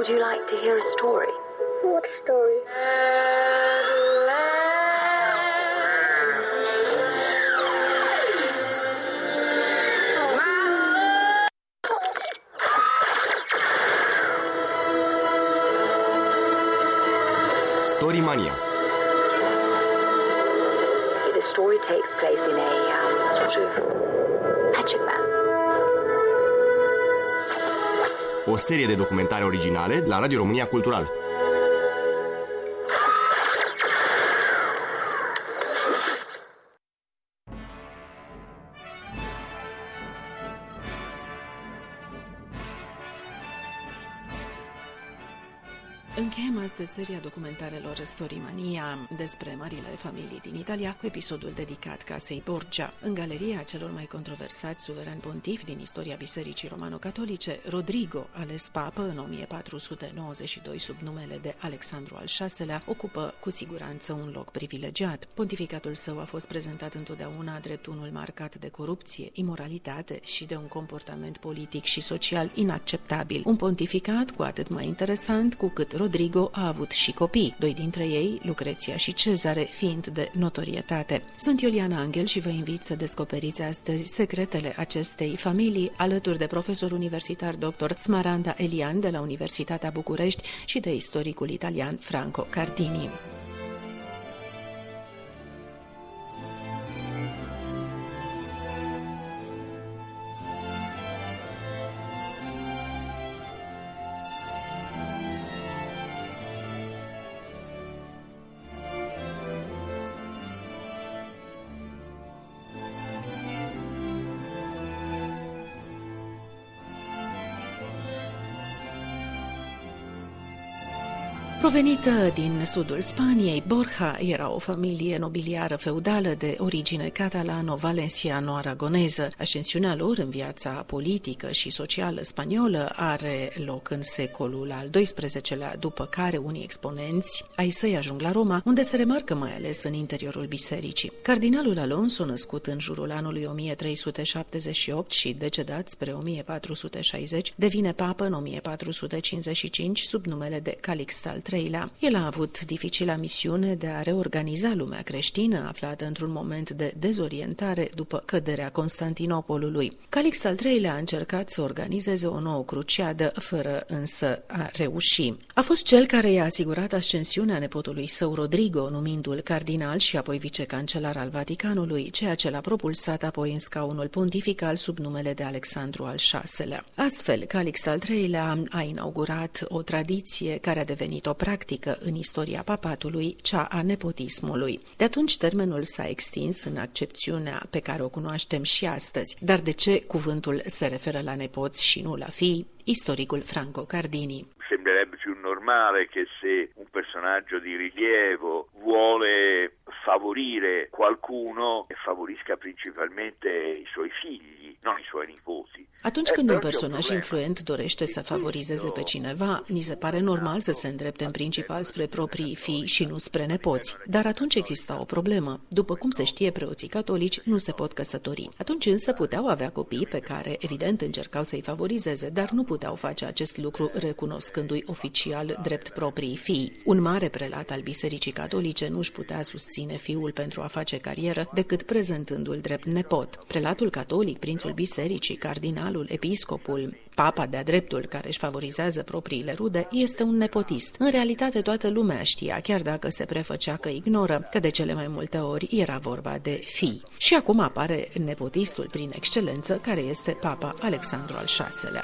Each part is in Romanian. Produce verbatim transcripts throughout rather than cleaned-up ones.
Would you like to hear a story? What story? Storymania. The story takes place in a um, sort of magic land. O serie de documentare originale la Radio România Cultural. Încheiem astăzi seria documentarelor Storymania despre marile familii din Italia cu episodul dedicat casei Borgia. În galeria celor mai controversați suverani pontifi din istoria Bisericii Romano-Catolice, Rodrigo, ales papă în o mie patru sute nouăzeci și doi sub numele de Alexandru al șaselea, ocupă cu siguranță un loc privilegiat. Pontificatul său a fost prezentat întotdeauna drept unul marcat de corupție, imoralitate și de un comportament politic și social inacceptabil. Un pontificat cu atât mai interesant cu cât Rodrigo a avut și copii, doi dintre ei, Lucreția și Cezare, fiind de notorietate. Sunt Iuliana Angel și vă invit să descoperiți astăzi secretele acestei familii alături de profesor universitar doctor Smaranda Elian de la Universitatea București și de istoricul italian Franco Cardini. Provenită din sudul Spaniei, Borja era o familie nobiliară feudală de origine catalano-valenciano-aragoneză. Ascensiunea lor în viața politică și socială spaniolă are loc în secolul al doisprezecelea, după care unii exponenți ai săi ajung la Roma, unde se remarcă mai ales în interiorul bisericii. Cardinalul Alonso, născut în jurul anului o mie trei sute șaptezeci și opt și decedat spre o mie patru sute șaizeci, devine papă în o mie patru sute cincizeci și cinci sub numele de Calixt al treilea. El a avut dificila misiune de a reorganiza lumea creștină, aflată într-un moment de dezorientare după căderea Constantinopolului. Calixt al treilea a încercat să organizeze o nouă cruciadă, fără însă a reuși. A fost cel care i-a asigurat ascensiunea nepotului său Rodrigo, numindu-l cardinal și apoi vicecancelar al Vaticanului, ceea ce l-a propulsat apoi în scaunul pontifical sub numele de Alexandru al șaselea. Astfel, Calixt al treilea a inaugurat o tradiție care a devenit o practică în istoria papatului, cea a nepotismului. De atunci termenul s-a extins în accepțiunea pe care o cunoaștem și astăzi. Dar de ce cuvântul se referă la nepoți și nu la fii? Istoricul Franco Cardini. Sembrerebbe più normale che se un personaggio di rilievo vuole favorire qualcuno e favorisca principalmente i suoi figli, non i suoi nipoti. Atunci când un personaj influent dorește să favorizeze pe cineva, ni se pare normal să se îndrepte în principal spre proprii fii și nu spre nepoți. Dar atunci exista o problemă. După cum se știe, preoții catolici nu se pot căsători. Atunci însă puteau avea copii pe care, evident, încercau să-i favorizeze, dar nu puteau face acest lucru recunoscându-i oficial drept proprii fii. Un mare prelat al Bisericii Catolice nu își putea susține fiul pentru a face carieră decât prezentându-l drept nepot. Prelatul catolic, prințul bisericii, cardinalul, episcopul, papa de-a dreptul care își favorizează propriile rude, este un nepotist. În realitate toată lumea știa, chiar dacă se prefăcea că ignoră, că de cele mai multe ori era vorba de fii. Și acum apare nepotistul prin excelență, care este papa Alexandru al șaselea.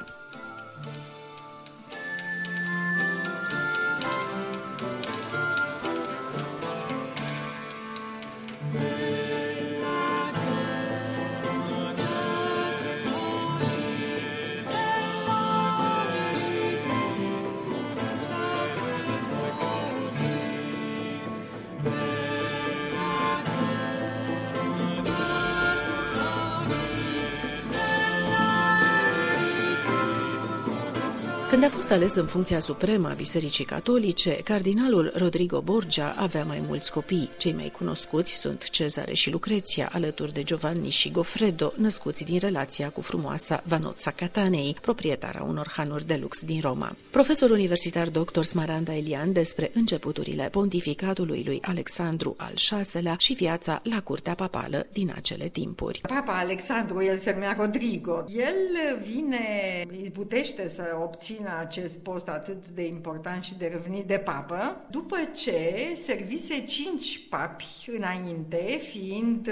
Când a fost ales în funcția supremă a Bisericii Catolice, cardinalul Rodrigo Borgia avea mai mulți copii. Cei mai cunoscuți sunt Cezare și Lucreția, alături de Giovanni și Goffredo, născuți din relația cu frumoasa Vanozza Catanei, proprietara unor hanuri de lux din Roma. Profesor universitar doctor Smaranda Elian despre începuturile pontificatului lui Alexandru al șaselea și viața la curtea papală din acele timpuri. Papa Alexandru, el se numea Rodrigo. El vine, izbutește să obțină acest post atât de important și de revenit de papă, după ce servise cinci papi înainte, fiind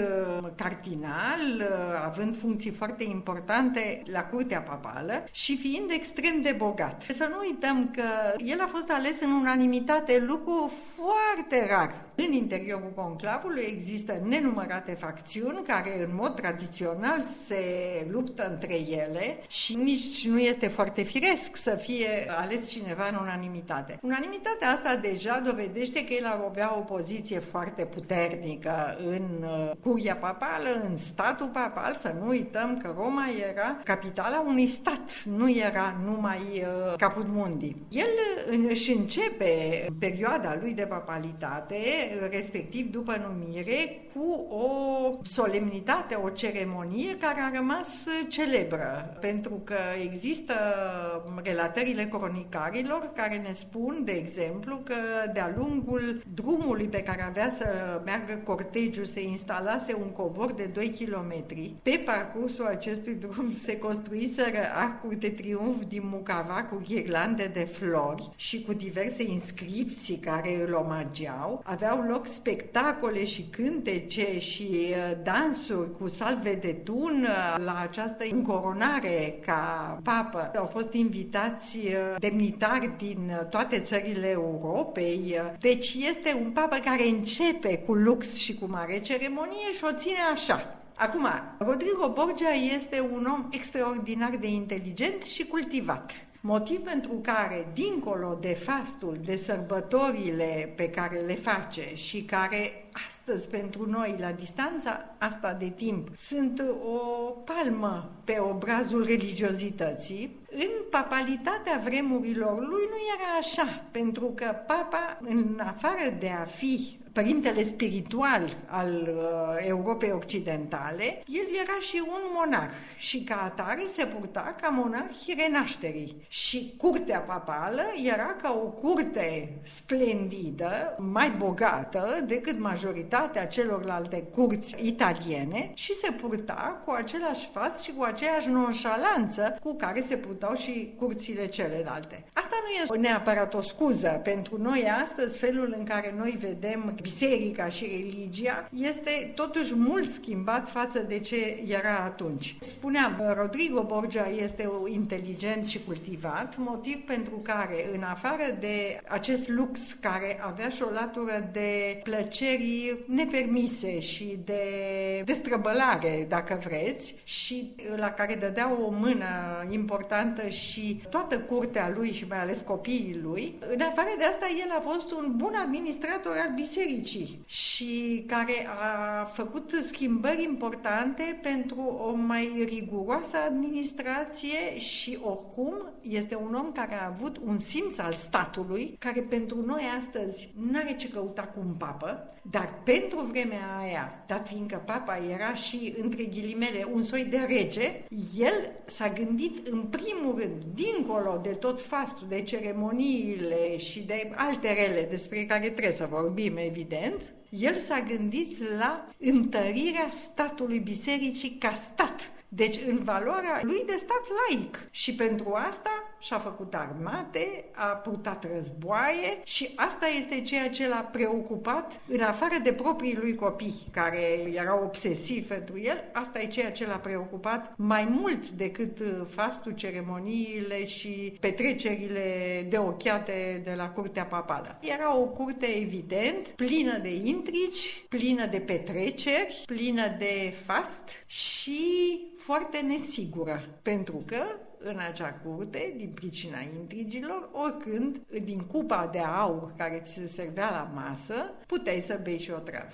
cardinal, având funcții foarte importante la curtea papală și fiind extrem de bogat. Să nu uităm că el a fost ales în unanimitate, lucru foarte rar. În interiorul conclavului există nenumărate facțiuni care în mod tradițional se luptă între ele și nici nu este foarte firesc să fie ales cineva în unanimitate. Unanimitatea asta deja dovedește că el avea o poziție foarte puternică în curia papală, în statul papal. Să nu uităm că Roma era capitala unui stat, nu era numai caput mundi. El își începe perioada lui de papalitate, respectiv după numire, cu o solemnitate, o ceremonie care a rămas celebră, pentru că există relatările cronicarilor care ne spun, de exemplu, că de-a lungul drumului pe care avea să meargă cortegiul se instalase un covor de doi kilometri. Pe parcursul acestui drum se construiseră arcuri de triumf din mucava cu ghirlande de flori și cu diverse inscripții care îl omageau. Aveau loc spectacole și cântece și dansuri cu salve de tun la această încoronare ca papă. Au fost invitați demnitari din toate țările Europei. Deci este un papă care începe cu lux și cu mare ceremonie și o ține așa. Acum, Rodrigo Borgia este un om extraordinar de inteligent și cultivat. Motiv pentru care, dincolo de fastul, de sărbătorile pe care le face și care astăzi pentru noi, la distanța asta de timp, sunt o palmă pe obrazul religiozității, în papalitatea vremurilor lui nu era așa, pentru că papa, în afară de a fi părintele spiritual al uh, Europei Occidentale, el era și un monarh și ca atare se purta ca monarhii renașterii. Și curtea papală era ca o curte splendidă, mai bogată decât majoritatea celorlalte curți italiene și se purta cu același faț și cu aceeași nonșalanță cu care se purtau și curțile celelalte. Asta nu e neapărat o scuză pentru noi astăzi, felul în care noi vedem biserica și religia este totuși mult schimbat față de ce era atunci. Spuneam, Rodrigo Borgia este inteligent și cultivat, motiv pentru care, în afară de acest lux care avea și o latură de plăceri nepermise și de destrăbălare, dacă vreți, și la care dădea o mână importantă și toată curtea lui și mai ales copiii lui, în afară de asta el a fost un bun administrator al bisericii și care a făcut schimbări importante pentru o mai riguroasă administrație și oricum este un om care a avut un simț al statului, care pentru noi astăzi nu are ce căuta cu un papă, dar pentru vremea aia, dat fiindcă papa era și, între ghilimele, un soi de rege, el s-a gândit în primul rând, dincolo de tot fastul, de ceremoniile și de alte rele despre care trebuie să vorbim, evident, el s-a gândit la întărirea statului bisericii ca stat. Deci în valoarea lui de stat laic. Și pentru asta și-a făcut armate, a purtat războaie și asta este ceea ce l-a preocupat, în afară de proprii lui copii, care erau obsesivi pentru el, asta e ceea ce l-a preocupat mai mult decât fastul, ceremoniile și petrecerile deochiate de la curtea papală. Era o curte, evident, plină de intrigi, plină de petreceri, plină de fast și foarte nesigură, pentru că în acea curte, din pricina intrigilor, oricând, din cupa de aur care ți se servea la masă, puteai să bei și o travă.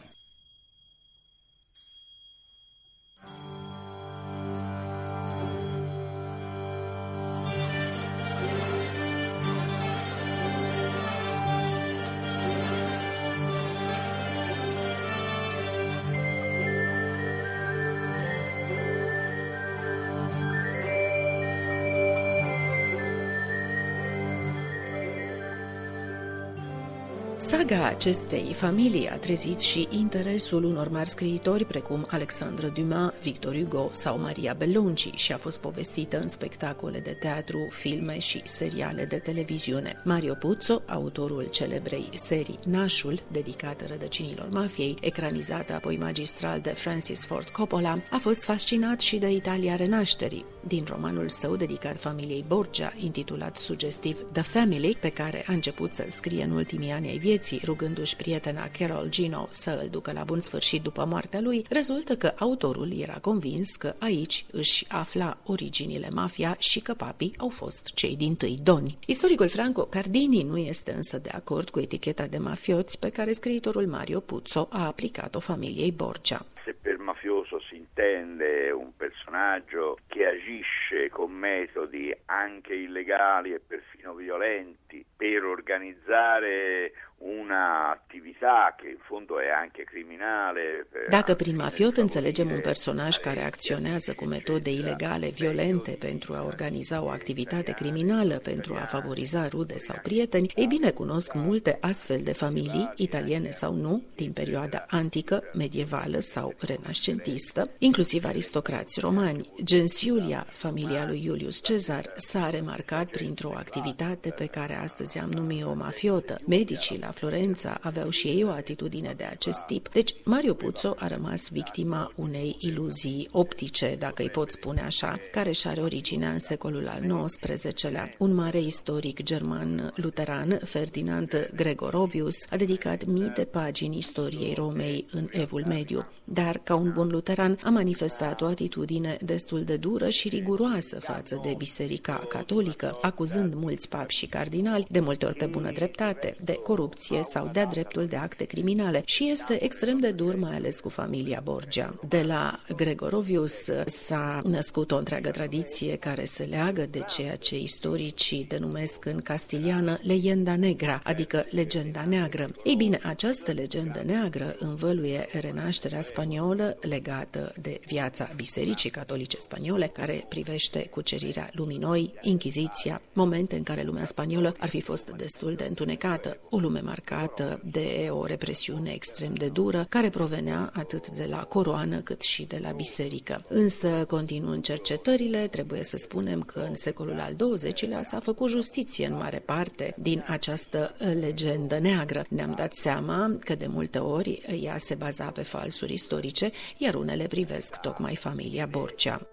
Saga acestei familii a trezit și interesul unor mari scriitori precum Alexandre Dumas, Victor Hugo sau Maria Bellunci și a fost povestită în spectacole de teatru, filme și seriale de televiziune. Mario Puzo, autorul celebrei serii Nașul, dedicată rădăcinilor mafiei, ecranizată apoi magistral de Francis Ford Coppola, a fost fascinat și de Italia Renașterii. Din romanul său dedicat familiei Borgia, intitulat sugestiv The Family, pe care a început să-l scrie în ultimii ani ai vieții, rugându-și prietena Carol Gino să îl ducă la bun sfârșit după moartea lui, rezultă că autorul era convins că aici își afla originile mafia și că papii au fost cei dintâi doni. Istoricul Franco Cardini nu este însă de acord cu eticheta de mafioți pe care scriitorul Mario Puzo a aplicat-o familiei Borgia. Se per mafioso si intende un personaggio che agisce con metodi anche illegali e perfino violenti per organizzare una attività che in fondo è anche criminale. Dacă prin mafiot înțelegem un personaj care acționează cu metode ilegale, violente, pentru a organiza o activitate criminală, pentru a favoriza rude sau prieteni, ei bine, cunosc multe astfel de familii, italiene sau nu, din perioada antică, medievală sau renascentistă, inclusiv aristocrați romani. Gens Iulia, familia lui Iulius Cezar, s-a remarcat printr-o activitate pe care astăzi am numit-o mafiotă. Medicii la Florența aveau și ei o atitudine de acest tip. Deci Mario Puzo a rămas victima unei iluzii optice, dacă îi pot spune așa, care și are originea în secolul al nouăsprezecelea. Un mare istoric german luteran, Ferdinand Gregorovius, a dedicat mii de pagini istoriei Romei în Evul Mediu, dar ca un bun luteran a manifestat o atitudine destul de dură și riguroasă față de Biserica Catolică, acuzând mulți papi și cardinali, de multe ori pe bună dreptate, de corupție sau de-a dreptul de acte criminale și este extrem de dur, mai ales cu familia Borgia. De la Gregorovius s-a născut o întreagă tradiție care se leagă de ceea ce istoricii denumesc în castiliană leyenda negra, adică legenda neagră. Ei bine, această legendă neagră învăluie renașterea spaniolă legată de viața Bisericii Catolice Spaniole, care privește cucerirea lumii noi, Inchiziția, momente în care lumea spaniolă ar fi fost destul de întunecată, o lume marcată de o represiune extrem de dură, care provenea atât de la coroană cât și de la biserică. Însă, continuând cercetările, trebuie să spunem că în secolul al douăzecilea s-a făcut justiție în mare parte din această legendă neagră. Ne-am dat seama că de multe ori ea se baza pe falsuri istorice, iar unele privesc tocmai familia Borgia.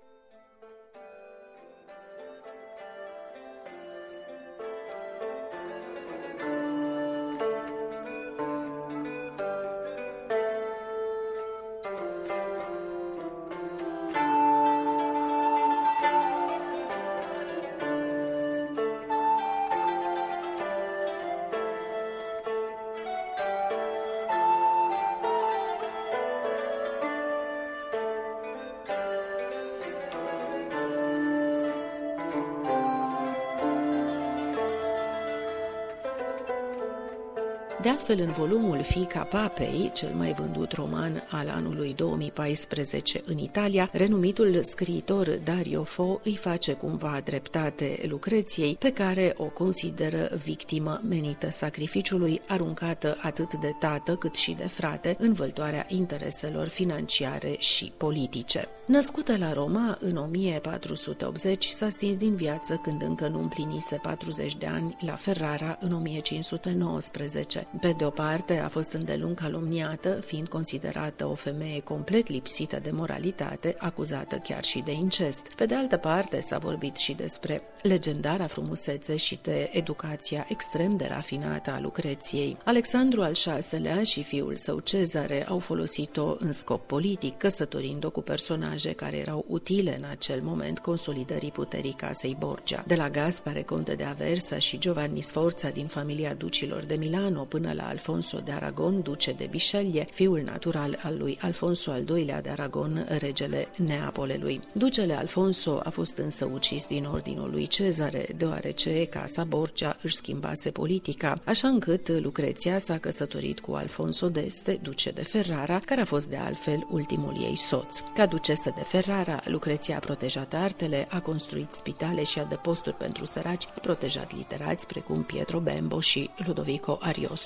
De altfel, în volumul Fiica Papei, cel mai vândut roman al anului două mii paisprezece în Italia, renumitul scriitor Dario Fo îi face cumva dreptate Lucreției, pe care o consideră victimă menită sacrificiului, aruncată atât de tată cât și de frate în vâltoarea intereselor financiare și politice. Născută la Roma în o mie patru sute optzeci, s-a stins din viață când încă nu împlinise patruzeci de ani la Ferrara în o mie cinci sute nouăsprezece. Pe de o parte, a fost îndelung calomniată, fiind considerată o femeie complet lipsită de moralitate, acuzată chiar și de incest. Pe de altă parte, s-a vorbit și despre legendara frumusețe și de educația extrem de rafinată a Lucreției. Alexandru al șaselea și fiul său Cezare au folosit-o în scop politic, căsătorind-o cu personaje care erau utile în acel moment consolidării puterii casei Borgia. De la Gaspare, conte de Aversa și Giovanni Sforza din familia ducilor de Milano până la Alfonso de Aragon, duce de Bisceglie, fiul natural al lui Alfonso al doilea de Aragon, regele Neapolelui. Ducele Alfonso a fost însă ucis din ordinul lui Cezare, deoarece casa Borgia își schimbase politica, așa încât Lucreția s-a căsătorit cu Alfonso d'Este, duce de Ferrara, care a fost de altfel ultimul ei soț. Ca ducesă de Ferrara, Lucreția a protejat artele, a construit spitale și adăposturi pentru săraci, a protejat literați precum Pietro Bembo și Ludovico Ariosto.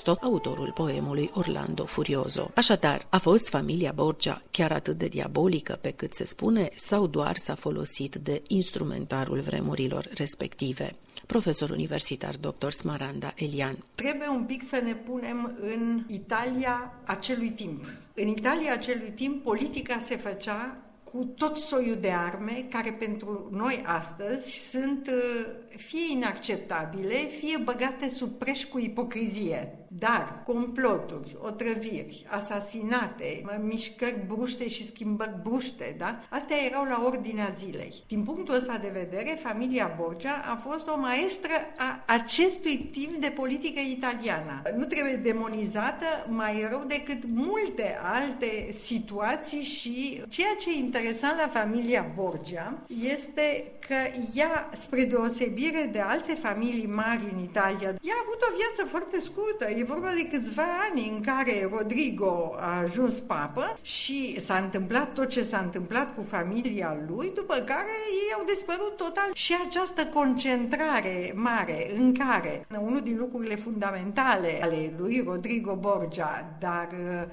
Ariosto, autorul poemului Orlando Furioso. Așadar, a fost familia Borgia chiar atât de diabolică pe cât se spune, sau doar s-a folosit de instrumentarul vremurilor respective? Profesor universitar doctor Smaranda Elian. Trebuie un pic să ne punem în Italia acelui timp. În Italia acelui timp, politica se făcea cu tot soiul de arme care pentru noi astăzi sunt fie inacceptabile, fie băgate sub preș cu ipocrizie. Dar comploturi, otrăviri, asasinate, mișcări bruște și schimbări bruște, da? Astea erau la ordinea zilei. Din punctul ăsta de vedere, familia Borgia a fost o maestră a acestui tip de politică italiană. Nu trebuie demonizată mai rău decât multe alte situații și ceea ce e interesant la familia Borgia este că ea, spre deosebire de alte familii mari în Italia, ea a avut o viață foarte scurtă. E vorba de câțiva ani în care Rodrigo a ajuns papă și s-a întâmplat tot ce s-a întâmplat cu familia lui, după care ei au dispărut total. Și această concentrare mare în care unul din lucrurile fundamentale ale lui Rodrigo Borgia, dar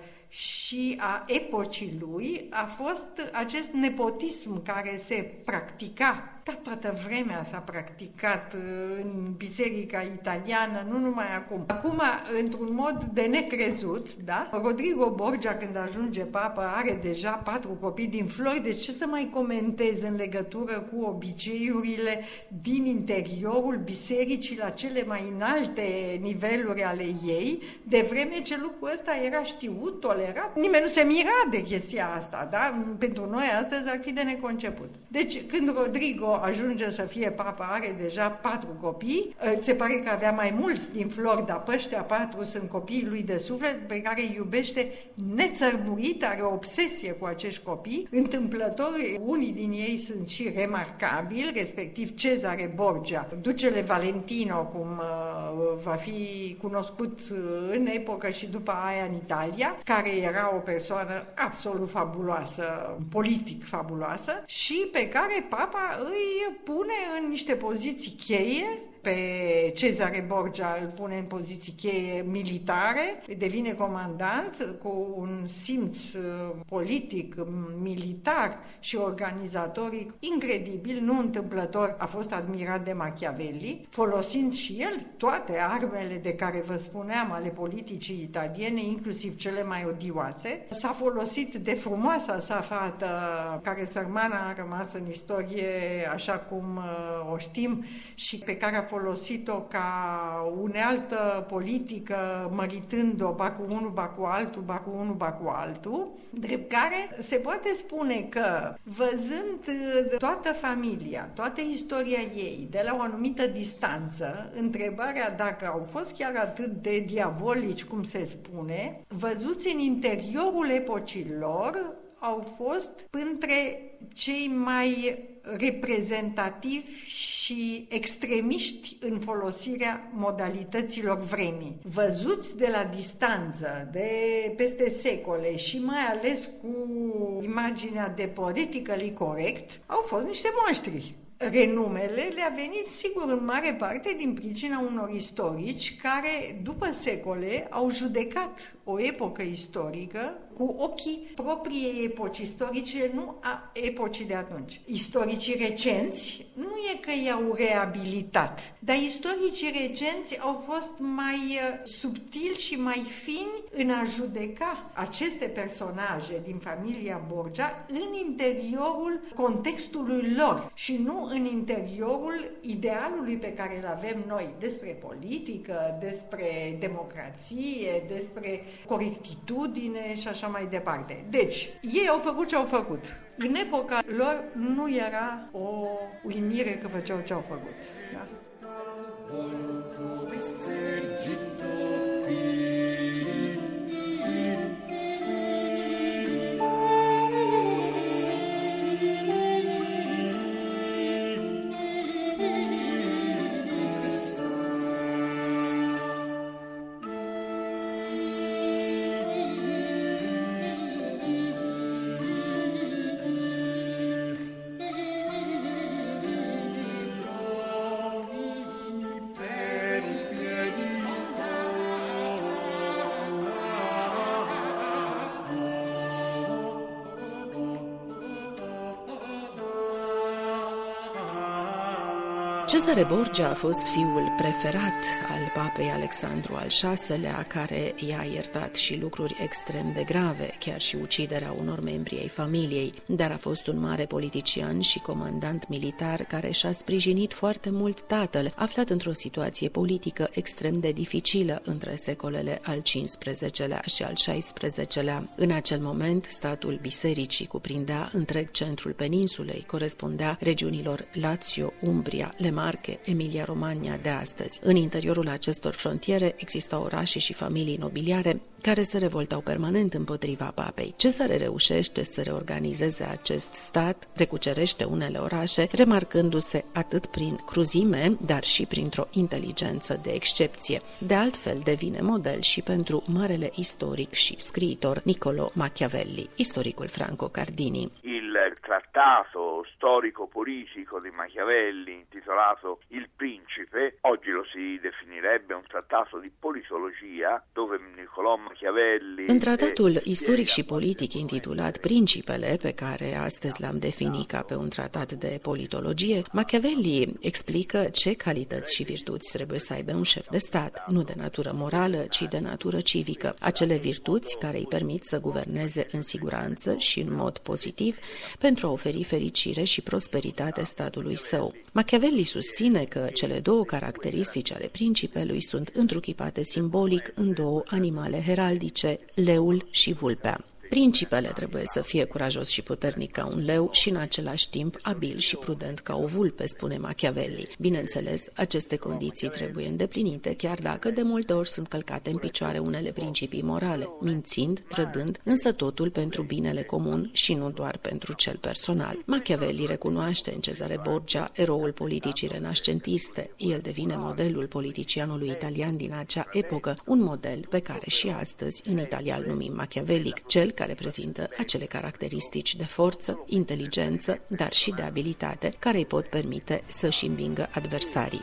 și a epocii lui, a fost acest nepotism care se practica. Dar toată vremea s-a practicat în biserica italiană, nu numai acum. Acum, într-un mod de necrezut, da? Rodrigo Borgia, când ajunge papă, are deja patru copii din flori, deci ce să mai comentez în legătură cu obiceiurile din interiorul bisericii la cele mai înalte niveluri ale ei, de vreme ce lucrul ăsta era știut, tolerat. Nimeni nu se mira de chestia asta, da? Pentru noi astăzi ar fi de neconceput. Deci, când Rodrigo ajunge să fie papă, are deja patru copii, se pare că avea mai mulți din flori, dar pe ăștia patru sunt copiii lui de suflet, pe care îi iubește nețărmurit, are o obsesie cu acești copii. Întâmplător, unii din ei sunt și remarcabili, respectiv Cezare Borgia, ducele Valentino, cum uh, va fi cunoscut în epocă și după aia în Italia, care era o persoană absolut fabuloasă, politic fabuloasă, și pe care papa îi pune în niște poziții cheie. Pe Cezare Borgia îl pune în poziții cheie militare, devine comandant cu un simț politic, militar și organizatoric incredibil, nu întâmplător a fost admirat de Machiavelli, folosind și el toate armele de care vă spuneam ale politicii italiene, inclusiv cele mai odioase. S-a folosit de frumoasa sa fată, care sărmana a rămas în istorie așa cum o știm și pe care a folosit-o ca unealtă politică, măritând-o ba cu unul, ba cu altul, ba cu unul, ba cu altul, drept care se poate spune că, văzând toată familia, toată istoria ei, de la o anumită distanță, întrebarea dacă au fost chiar atât de diabolici, cum se spune, văzuți în interiorul epocii lor, au fost printre cei mai reprezentativi și extremiști în folosirea modalităților vremii. Văzuți de la distanță, de peste secole și mai ales cu imaginea de politically correct, au fost niște monștri. Renumele le-a venit, sigur, în mare parte din pricina unor istorici care, după secole, au judecat o epocă istorică cu ochii propriei epoci istorice, nu a epocii de atunci. Istoricii recenți nu e că i-au reabilitat, dar istoricii recenți au fost mai subtili și mai fini în a judeca aceste personaje din familia Borgia în interiorul contextului lor și nu în interiorul idealului pe care îl avem noi despre politică, despre democrație, despre corectitudine și așa mai departe. Deci, ei au făcut ce au făcut. În epoca lor nu era o uimire că făceau ce au făcut. Da? Pe Cezare Borgia a fost fiul preferat al papei Alexandru al șaselea, care i-a iertat și lucruri extrem de grave, chiar și uciderea unor membri ai familiei, dar a fost un mare politician și comandant militar care și-a sprijinit foarte mult tatăl, aflat într-o situație politică extrem de dificilă între secolele al cincisprezecelea și al șaisprezecelea. În acel moment, statul bisericii cuprindea întreg centrul peninsulei, corespundea regiunilor Lazio, Umbria, Le Marche, Emilia-Romagna de astăzi. În interiorul acestor frontiere existau orașe și familii nobiliare care se revoltau permanent împotriva papei. Cezare reușește să reorganizeze acest stat, recucerește unele orașe, remarcându-se atât prin cruzime, dar și printr-o inteligență de excepție. De altfel, devine model și pentru marele istoric și scriitor Niccolò Machiavelli, istoricul Franco Cardini. Il trattato storico-politico di Machiavelli intitolato Il Principe, oggi lo si definirebbe un trattato di politologia, dove Niccolò Machiavelli... În tratatul istoric și politic intitulat Principele, pe care astăzi l-am definit ca pe un tratat de politologie, Machiavelli explică ce calități și virtuți trebuie să aibă un șef de stat, nu de natură morală, ci de natură civică. Acele virtuți care îi permit să guverneze în siguranță și în mod pozitiv pentru a oferi fericire și prosperitate statului său. Machiavelli susține că cele două caracteristici ale principelui sunt întruchipate simbolic în două animale heraldice, leul și vulpea. Principele trebuie să fie curajos și puternic ca un leu și în același timp abil și prudent ca o vulpe, spune Machiavelli. Bineînțeles, aceste condiții trebuie îndeplinite, chiar dacă de multe ori sunt călcate în picioare unele principii morale, mințind, trădând, însă totul pentru binele comun și nu doar pentru cel personal. Machiavelli recunoaște în Cezare Borgia eroul politicii renascentiste. El devine modelul politicianului italian din acea epocă, un model pe care și astăzi în Italia îl numim machiavelic, cel care prezintă acele caracteristici de forță, inteligență, dar și de abilitate, care îi pot permite să-și învingă adversarii.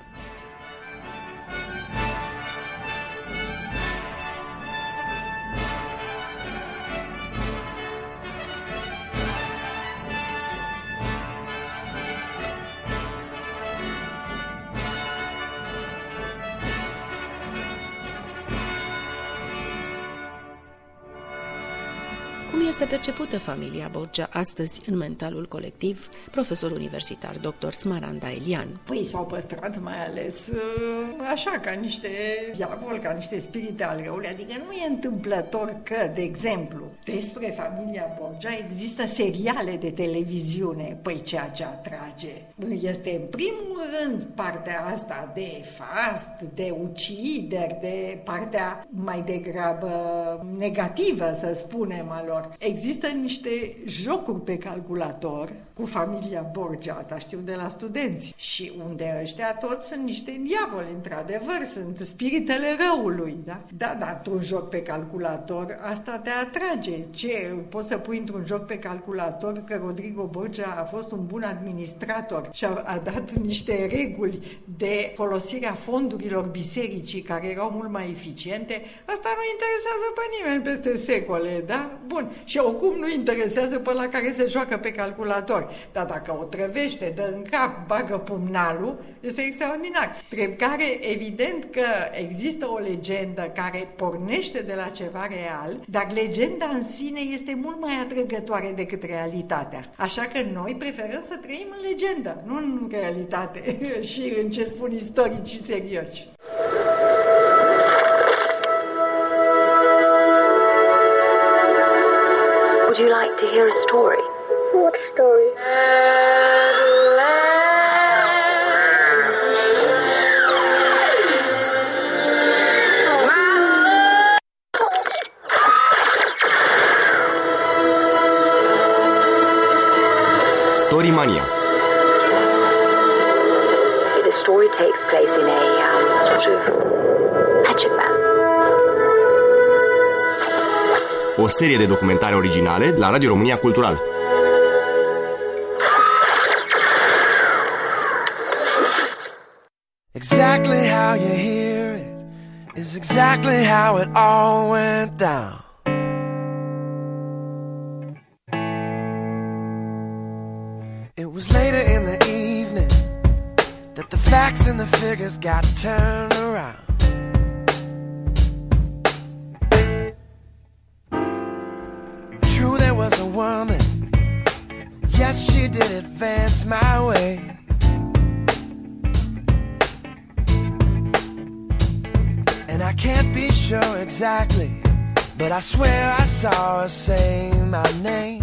Cum este percepută familia Borgia astăzi în mentalul colectiv? Profesor universitar doctor Smaranda Elian. Păi s-au păstrat mai ales așa, ca niște diavoli, ca niște spirite al răului, adică nu e întâmplător că, de exemplu, despre familia Borgia există seriale de televiziune, păi ceea ce atrage este în primul rând partea asta de fast, de ucideri, de partea mai degrabă negativă, să spunem, a lor. Există niște jocuri pe calculator cu familia Borgia, asta știu de la studenți, și unde ăștia toți sunt niște diavoli, într-adevăr, sunt spiritele răului, da? Da, dar într-un joc pe calculator asta te atrage. Ce? Poți să pui într-un joc pe calculator că Rodrigo Borgia a fost un bun administrator și a, a dat niște reguli de folosirea fondurilor bisericii care erau mult mai eficiente. Asta nu interesează pe nimeni peste secole, da? Bun. Și oricum nu interesează pe ăla care se joacă pe calculator. Dar dacă o trăvește, dă în cap, bagă pumnalul, este extraordinar. Drept care, evident că există o legendă care pornește de la ceva real, dar legenda în sine este mult mai atrăgătoare decât realitatea. Așa că noi preferăm să trăim în legendă, nu în realitate și în ce spun istoricii serioși. Would you like to hear a story? What story? Storimania. The story takes place in a um, sort of hatchet man. O serie de documentare originale la Radio România Cultural. Exactly how you hear it is exactly how it all went down. It was later in the evening that the facts and the figures got turned around. True, there was a woman, yes, she did advance my way. And I can't be sure exactly, but I swear I saw her say my name.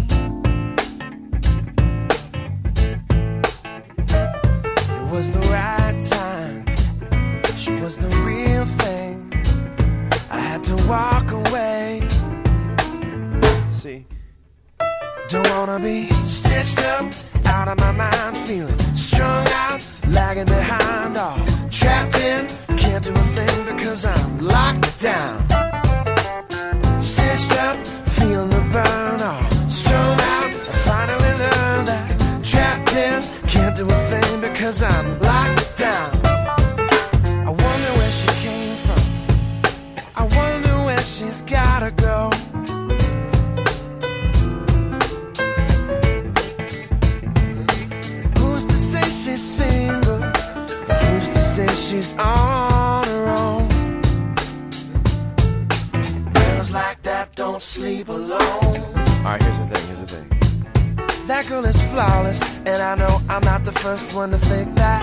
It was the right time, she was the real thing. I had to walk away. See, don't wanna be stitched up, out of my mind, feeling strung out, lagging behind, all trapped in, can't do a thing because I'm locked down. Stitched up, feeling the burn, all strung out, I finally learned that. Trapped in, can't do a thing because I'm locked down. I wonder where she came from, I wonder where she's gotta go. Who's to say she's single? Who's to say she's on her own? Girls like that don't sleep alone. Alright, here's the thing, here's the thing. That girl is flawless, and I know I'm not the first one to think that.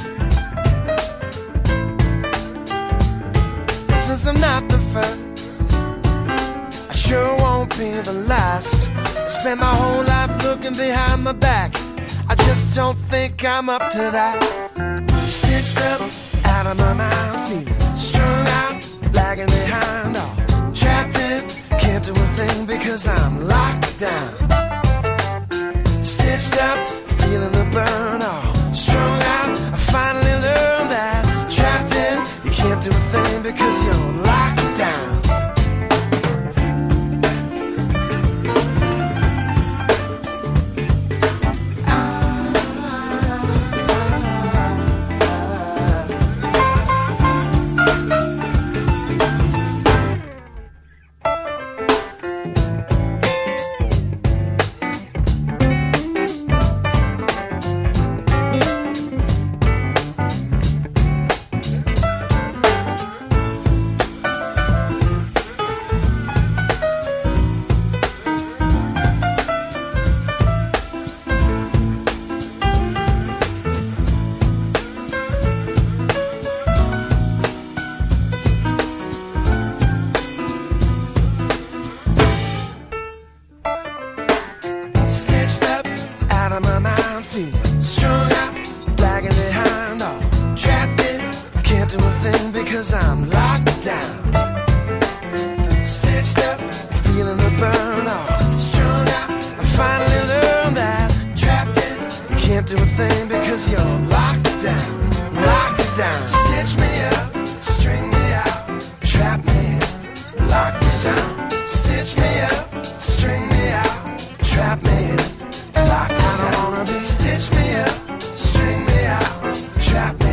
Since I'm not the first, I sure won't be the last. I spent my whole life looking behind my back, I just don't think I'm up to that. Stitched up, out of my mind, feeling strung out, lagging behind, all trapped in, can't do a thing because I'm locked down. Stitched up, feeling the burn, all strung out, I finally learned that. Trapped in, you can't do a thing because you're locked down. Do a thing because you're locked down, locked down. Stitch me up, string me out, trap me in, lock me down. Stitch me up, string me out, trap me in, lock me down. I don't wanna be. Stitch me up, string me out, trap me